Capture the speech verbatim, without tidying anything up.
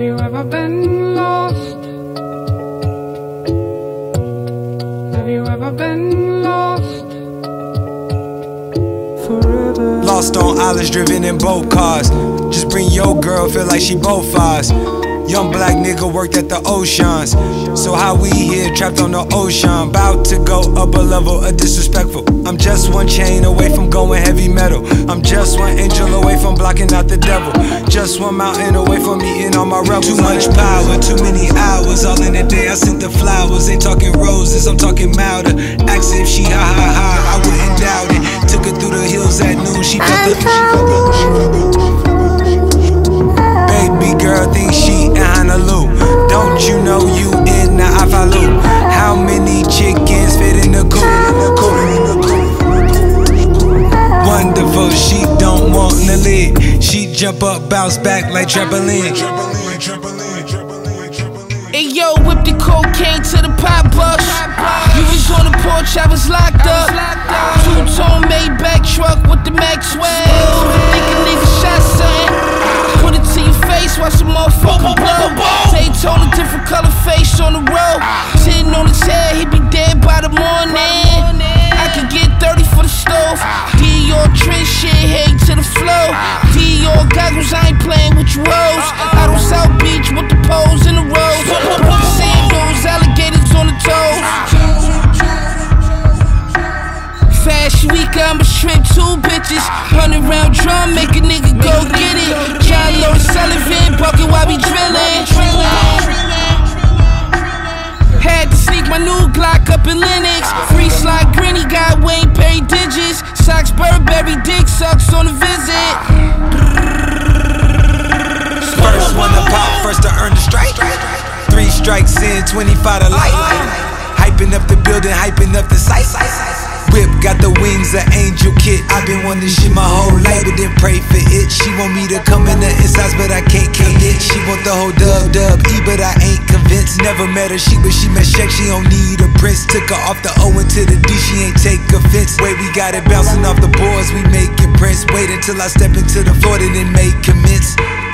you ever been lost? Have you ever been lost? Forever. Lost on islands, driven in boat cars. Just bring your girl, feel like she both ours. Young black nigga worked at the oceans. So how we here, trapped on the ocean, bout to go up a level of disrespectful. I'm just one chain away from going heavy metal. I'm just one angel away from blocking out the devil. Just one mountain away from eating all my rebels. Too much power, too many hours. All in a day I sent the flowers. Ain't talking roses, I'm talking milder. Asked if she ha ha ha, I wouldn't doubt it. Took her through the hills at noon, she felt the, she felt the baby girl thinks she in Honolulu. Don't you know you in the Afalu? How many chickens fit in the coop? Wonderful, she don't want the lid. She jump up, bounce back like trampoline. Hey yo, whip the cocaine to the pop bus. You was on the porch, I was locked up. Two-tone Maybach truck with the Maxwell. Think a nigga shot something. Put it to your face, watch the motherfucker blow. Daytona, different color face on the road. Sitting on his head, he be dead by the morning. I could get thirty for the stove. Dior trend shit, hate to the flow. Dior goggles, I ain't playing with your rose. Out on South Beach with the poles in the road. Sandals, alligators on the toes. Fashion week, I'ma strip two bitches. Hundred round drum, make a nigga go get it. John Lord Sullivan, bucket while we drilling. Had to sneak my new Glock up in Linux. Free slide grinny, got Wayne Perry digits. Socks Burberry, dick sucks on the visit. First one to pop, first to earn the strike. Three strikes in, twenty-five to life. Hyping up the building, hyping up the site. Whip got the wings of Angel Kit. I've been wanting shit my whole life, but didn't pray for it. She want me to come in the insides, but I can't commit. She want the whole dub dub E, but I ain't convinced. Never met her, she but she met Shaq. She don't need a prince. Took her off the O into the D, she ain't take offense. Wait, we got it bouncing off the boards, we make it prince. Wait until I step into the floor, then it make commence.